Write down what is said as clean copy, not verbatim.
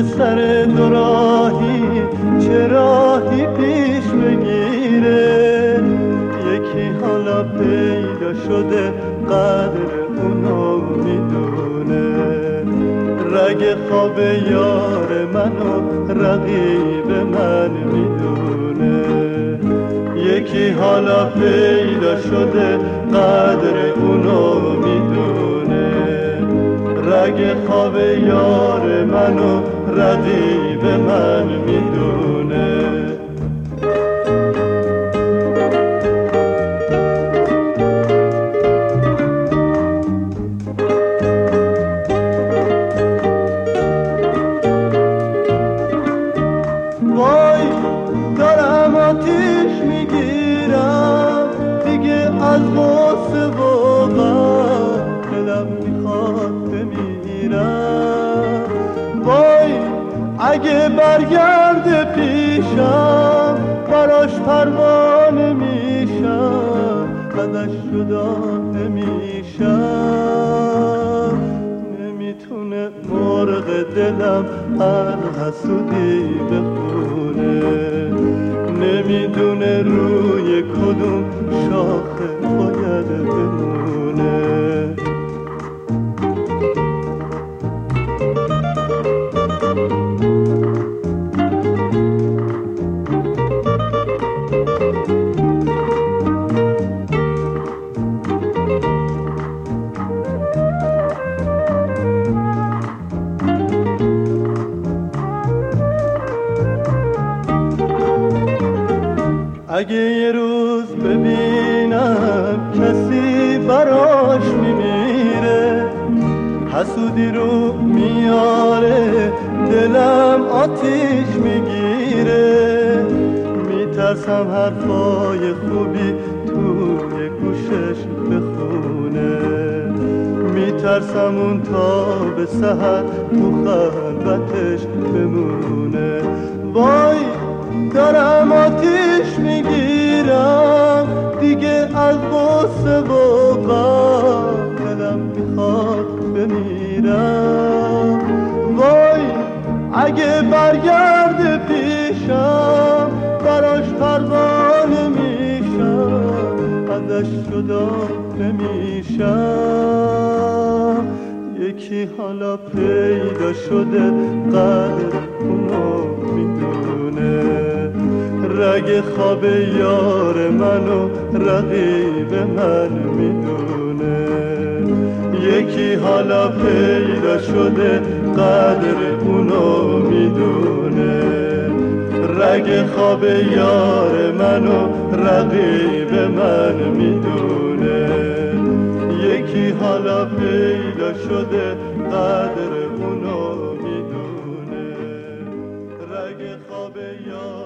سر دوراهی چه راهی پیش بگیره، یکی حالا پیدا شده قدر اونو میدونه، رگ خواب یار منو رقیب من میدونه، یکی حالا پیدا شده قدر اونو میدونه، رگ خواب یار منو رقیب من میدونه. وای دارم آتیش میگیرم دیگه از غصه و غم، دلم میخواد بمیرم. وای اگه برگرده پیشم براش پروانه میشم، ازش جدا نمیشم. نمیتونه مرغ دلم از حسودی بخونه، نمیدونه روی کدوم شاخه باید بمونه. اگه یه روز ببینم کسی براش میمیره، حسودی رو میاره دلم آتیش میگیره، میترسم حرفای خوبی توی گوشش بخونه، میترسم اون تا به سحر تو خلوتش بمونه. وای دارم آتیش میگیرم دیگه از غصه و غم، دلم میخواد بمیرم. وای اگه برگرده پیشم براش پروانه میشم، ازش جدا نمیشم. یکی حالا پیدا شده قدر اونو میدونه، رگ خواب یار منو رقیب من میدونه، یکی حالا پیدا شده قدر اونو میدونه، رگ خواب یار منو رقیب من میدونه، یکی حالا پیدا شده قدر اونو میدونه، رگ خواب یار